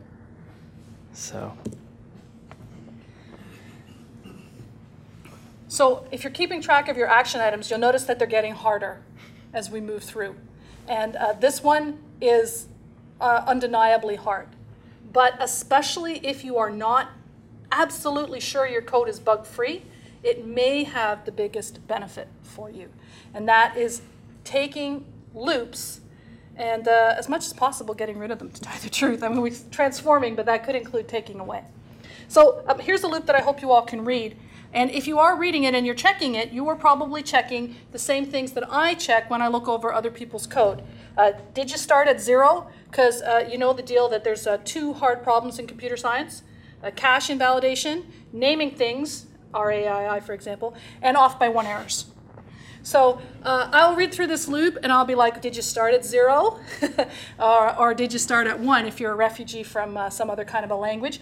So if you're keeping track of your action items, you'll notice that they're getting harder as we move through. And this one is undeniably hard. But especially if you are not absolutely sure your code is bug-free, it may have the biggest benefit for you. And that is taking loops and as much as possible getting rid of them, to tell you the truth. I mean, we're transforming, but that could include taking away. So here's a loop that I hope you all can read. And if you are reading it and you're checking it, you are probably checking the same things that I check when I look over other people's code. Did you start at 0? Because you know the deal that there's 2 hard problems in computer science. Cache invalidation, naming things, RAII for example, and off by 1 errors. So I'll read through this loop and I'll be like, did you start at 0? or did you start at 1 if you're a refugee from some other kind of a language?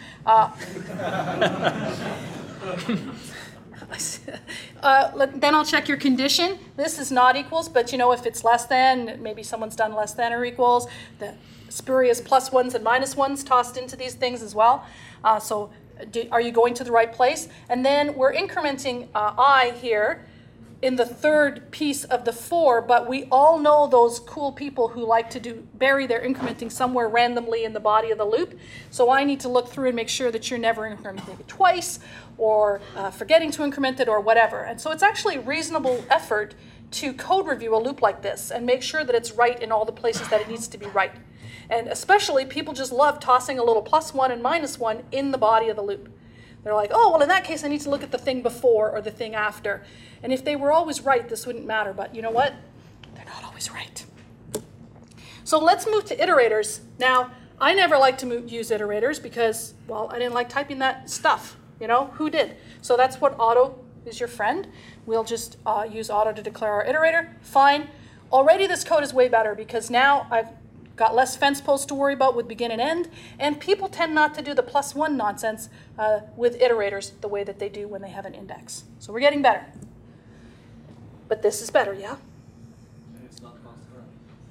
Then I'll check your condition. This is not equals, but if it's less than, maybe someone's done less than or equals. The spurious plus ones and minus ones tossed into these things as well. So are you going to the right place? And then we're incrementing I here in the third piece of the 4, but we all know those cool people who like to bury their incrementing somewhere randomly in the body of the loop. So I need to look through and make sure that you're never incrementing it twice or forgetting to increment it or whatever. And so it's actually reasonable effort to code review a loop like this and make sure that it's right in all the places that it needs to be right. And especially people just love tossing a little +1 and -1 in the body of the loop. They're like, oh, well, in that case, I need to look at the thing before or the thing after. And if they were always right, this wouldn't matter. But you know what? They're not always right. So let's move to iterators. Now, I never like to use iterators because, well, I didn't like typing that stuff. Who did? So that's what auto is your friend. We'll just use auto to declare our iterator. Fine. Already this code is way better because now I've got less fence posts to worry about with begin and end, and people tend not to do the +1 nonsense with iterators the way that they do when they have an index. So we're getting better. But this is better, yeah? It's not constant.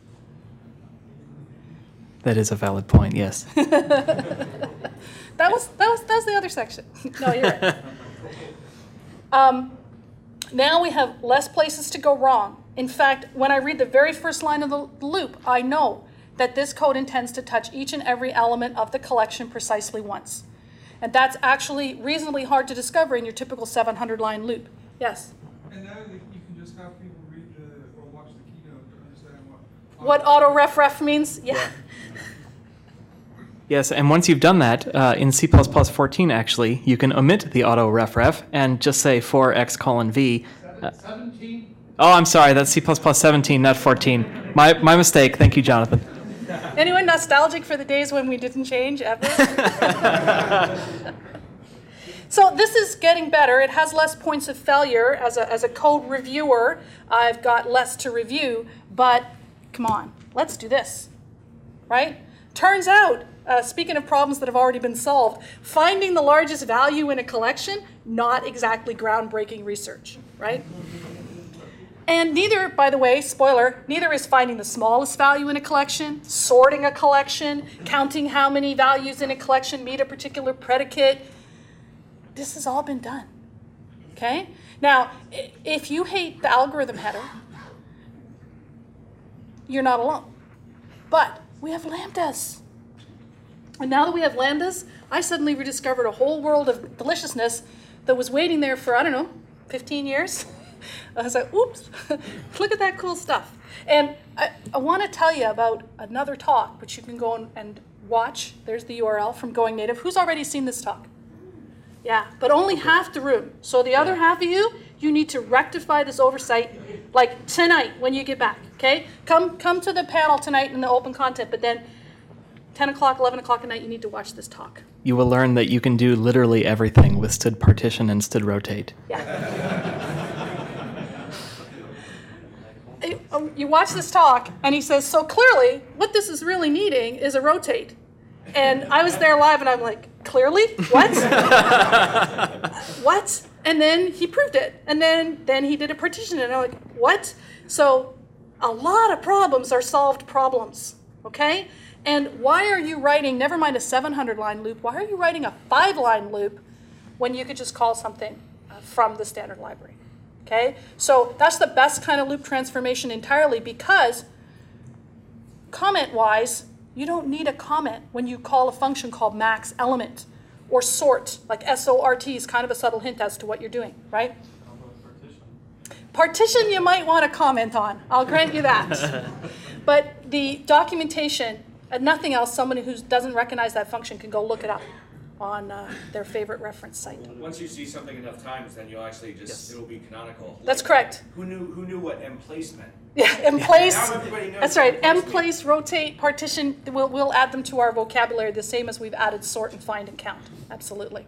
That is a valid point, yes. That was the other section. No, you're right. Now we have less places to go wrong. In fact, when I read the very first line of the loop, I know that this code intends to touch each and every element of the collection precisely once. And that's actually reasonably hard to discover in your typical 700-line loop. Yes? And now you can just have people read or watch the keynote to understand what auto-ref means? Yeah. Yes, and once you've done that, in C++14 actually, you can omit the auto-ref and just say for x:v. 17? Oh, I'm sorry, that's C++17, not 14. My mistake, thank you, Jonathan. Anyone nostalgic for the days when we didn't change ever? So this is getting better. It has less points of failure. As a code reviewer, I've got less to review, but come on, let's do this, right? Turns out, speaking of problems that have already been solved, finding the largest value in a collection, not exactly groundbreaking research, right? And neither, by the way, spoiler, neither is finding the smallest value in a collection, sorting a collection, counting how many values in a collection meet a particular predicate. This has all been done, okay? Now, if you hate the algorithm header, you're not alone. But we have lambdas. And now that we have lambdas, I suddenly rediscovered a whole world of deliciousness that was waiting there for, I don't know, 15 years. I was like, oops, look at that cool stuff. And I want to tell you about another talk, which you can go and watch. There's the URL from Going Native. Who's already seen this talk? Yeah, but only half the room. So the other half of you need to rectify this oversight like tonight when you get back, okay? Come to the panel tonight in the open content, but then 10 o'clock, 11 o'clock at night, you need to watch this talk. You will learn that you can do literally everything with std partition and std rotate. Yeah. You watch this talk, and he says, so clearly, what this is really needing is a rotate. And I was there live, and I'm like, clearly? What? What? And then he proved it. And then he did a partition, and I'm like, what? So a lot of problems are solved problems, okay? And why are you writing, never mind a 700-line loop, why are you writing a 5-line loop when you could just call something from the standard library? Okay, so that's the best kind of loop transformation entirely, because comment-wise, you don't need a comment when you call a function called max element or sort, like SORT is kind of a subtle hint as to what you're doing, right? How about partition? Partition you might want to comment on, I'll grant you that. But the documentation, nothing else, someone who doesn't recognize that function can go look it up on their favorite reference site. Once you see something enough times, then you'll actually just, it'll be canonical. That's correct. Who knew what emplace meant? Yeah, emplace. Now everybody knows That's what right. emplace Emplace, rotate, partition. We'll add them to our vocabulary the same as we've added sort and find and count. Absolutely.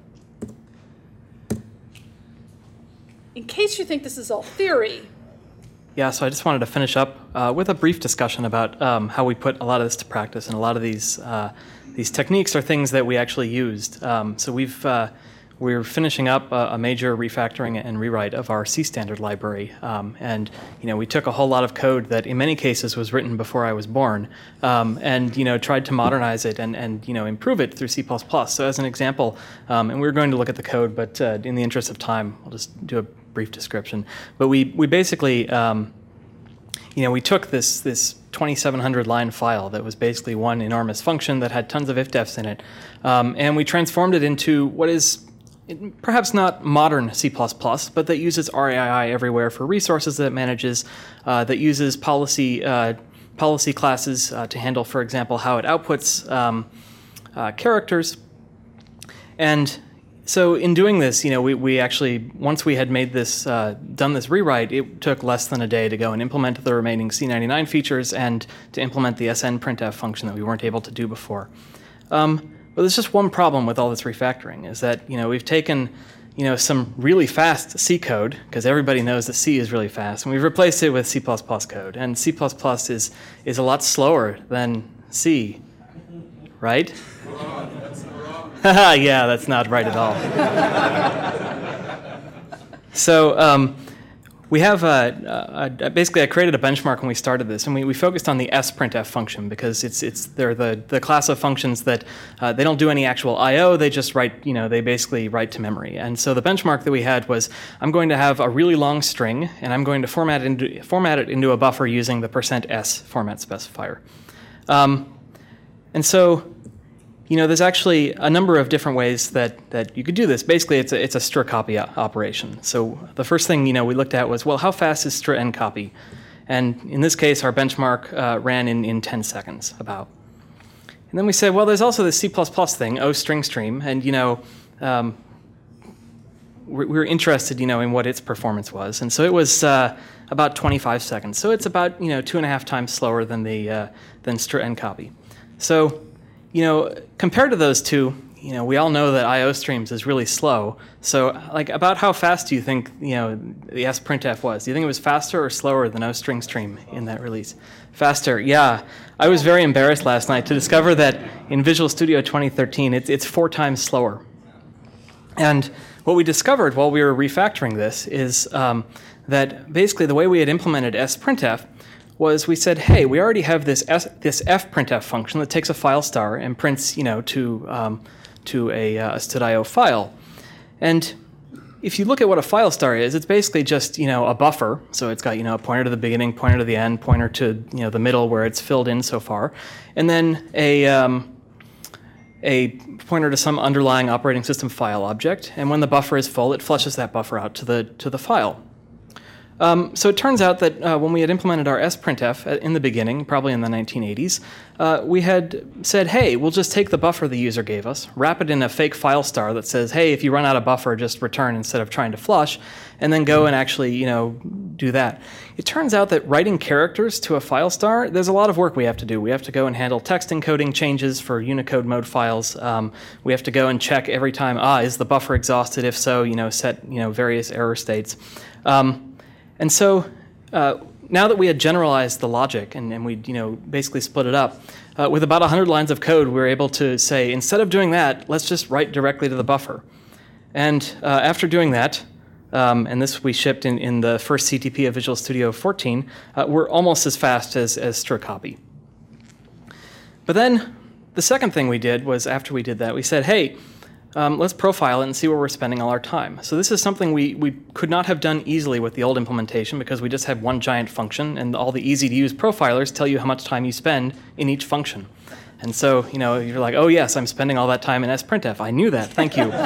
In case you think this is all theory. Yeah, so I just wanted to finish up with a brief discussion about how we put a lot of this to practice, and a lot of these techniques are things that we actually used. So we're finishing up a major refactoring and rewrite of our C standard library, and we took a whole lot of code that in many cases was written before I was born, and tried to modernize it and improve it through C++. So as an example, and we're going to look at the code, but in the interest of time, I'll just do a brief description. But we basically we took this 2,700 line file that was basically one enormous function that had tons of ifdefs in it, and we transformed it into what is perhaps not modern C++, but that uses RAII everywhere for resources that it manages, that uses policy classes to handle, for example, how it outputs characters. And so in doing this, we actually, once we had made this, done this rewrite, it took less than a day to go and implement the remaining C99 features and to implement the snprintf function that we weren't able to do before. But there's just one problem with all this refactoring, is that we've taken some really fast C code, because everybody knows that C is really fast, and we've replaced it with C++ code. And C++ is a lot slower than C, right? Yeah, that's not right at all. So we have basically I created a benchmark when we started this, and we focused on the sprintf function, because they're the class of functions that they don't do any actual I/O. They just write, they basically write to memory. And so the benchmark that we had was, I'm going to have a really long string, and I'm going to format it into a buffer using the %s format specifier. And so there's actually a number of different ways that you could do this. Basically, it's a str copy operation. So the first thing we looked at was, well, how fast is str n copy? And in this case, our benchmark ran in 10 seconds about. And then we said, well, there's also this C++ thing, ostringstream, and we're interested in what its performance was. And so it was about 25 seconds. So it's about 2.5 times slower than than str n copy. So compared to those two, we all know that I/O streams is really slow. So, about how fast do you think, the sprintf was? Do you think it was faster or slower than ostringstream in that release? Faster, yeah. I was very embarrassed last night to discover that in Visual Studio 2013, it's 4 times slower. And what we discovered while we were refactoring this is that basically the way we had implemented sprintf was we said, hey, we already have this fprintf function that takes a file star and prints, to a stdio file. And if you look at what a file star is, it's basically just, a buffer. So it's got, a pointer to the beginning, pointer to the end, pointer to, the middle where it's filled in so far, and then a pointer to some underlying operating system file object, and when the buffer is full, it flushes that buffer out to the file. So it turns out that when we had implemented our sprintf in the beginning, probably in the 1980s, we had said, hey, we'll just take the buffer the user gave us, wrap it in a fake file star that says, hey, if you run out of buffer, just return instead of trying to flush, and then go and actually, do that. It turns out that writing characters to a file star, there's a lot of work we have to do. We have to go and handle text encoding changes for Unicode mode files. We have to go and check every time, is the buffer exhausted? If so, set various error states. And so now that we had generalized the logic and we basically split it up, with about 100 lines of code, we were able to say, instead of doing that, let's just write directly to the buffer. And after doing that, and this we shipped in the first CTP of Visual Studio 14, we're almost as fast as strcpy. But then the second thing we did was, after we did that, we said, hey, let's profile it and see where we're spending all our time. So this is something we could not have done easily with the old implementation because we just had one giant function, and all the easy-to-use profilers tell you how much time you spend in each function. And so, you're like, oh yes, I'm spending all that time in sprintf. I knew that, thank you.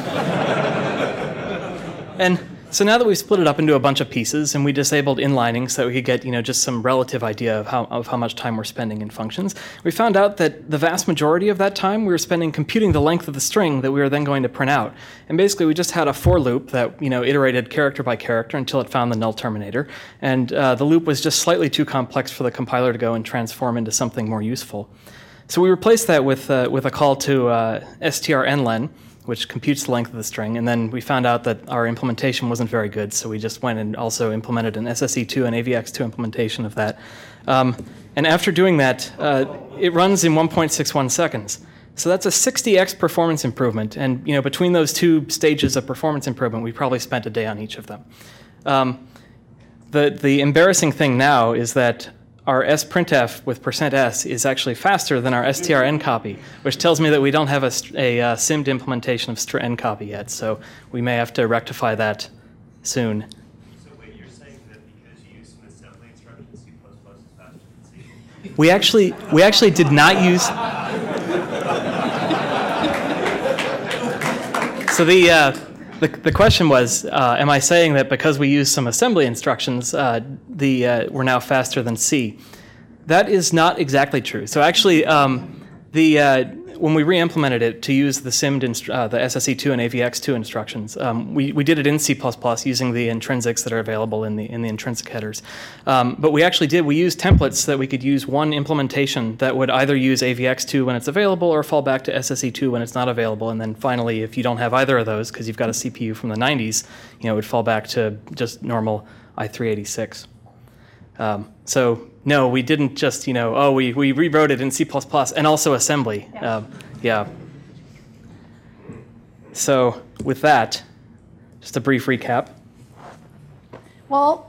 And so now that we've split it up into a bunch of pieces and we disabled inlining so that we could get just some relative idea of how much time we're spending in functions, we found out that the vast majority of that time we were spending computing the length of the string that we were then going to print out. And basically we just had a for loop that iterated character by character until it found the null terminator. And the loop was just slightly too complex for the compiler to go and transform into something more useful. So we replaced that with a call to strnlen, which computes the length of the string, and then we found out that our implementation wasn't very good, so we just went and also implemented an SSE2 and AVX2 implementation of that. And after doing that, it runs in 1.61 seconds. So that's a 60x performance improvement, and between those two stages of performance improvement, we probably spent a day on each of them. The embarrassing thing now is that our sprintf with %s is actually faster than our strncopy, which tells me that we don't have a simmed implementation of strncopy yet, so we may have to rectify that soon. So wait, you're saying that because you use some assembly instructions, C++ is faster than C? We actually did not use... So the question was, am I saying that because we use some assembly instructions, we're now faster than C? That is not exactly true. So actually, when we re-implemented it to use the simmed, the SSE2 and AVX2 instructions, we did it in C++ using the intrinsics that are available in the intrinsic headers. But we used templates so that we could use one implementation that would either use AVX2 when it's available or fall back to SSE2 when it's not available. And then finally, if you don't have either of those, because you've got a CPU from the 90s, it would fall back to just normal i386. So no, we didn't just, we rewrote it in C++ and also assembly. Yeah. So with that, just a brief recap. Well,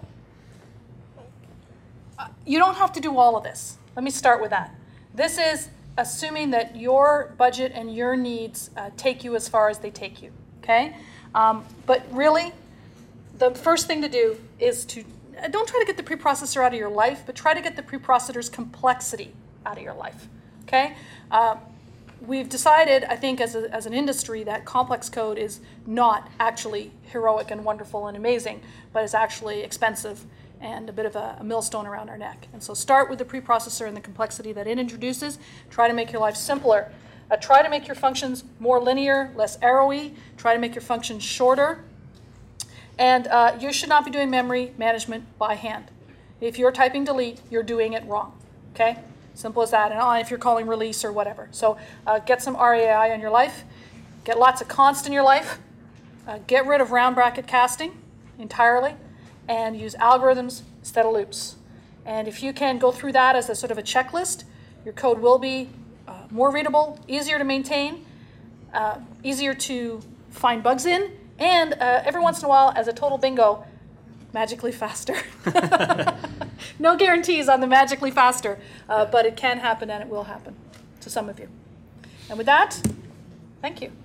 you don't have to do all of this. Let me start with that. This is assuming that your budget and your needs take you as far as they take you, okay? But really, the first thing to do is to don't try to get the preprocessor out of your life, but try to get the preprocessor's complexity out of your life, okay? We've decided, I think, as an industry, that complex code is not actually heroic and wonderful and amazing, but is actually expensive and a bit of a millstone around our neck. And so start with the preprocessor and the complexity that it introduces. Try to make your life simpler. Try to make your functions more linear, less arrowy. Try to make your functions shorter. And you should not be doing memory management by hand. If you're typing delete, you're doing it wrong, okay? Simple as that, and if you're calling release or whatever. So get some RAI on your life, get lots of const in your life, get rid of round bracket casting entirely, and use algorithms instead of loops. And if you can go through that as a sort of a checklist, your code will be more readable, easier to maintain, easier to find bugs in, and every once in a while, as a total bingo, magically faster. No guarantees on the magically faster, but it can happen and it will happen to some of you. And with that, thank you.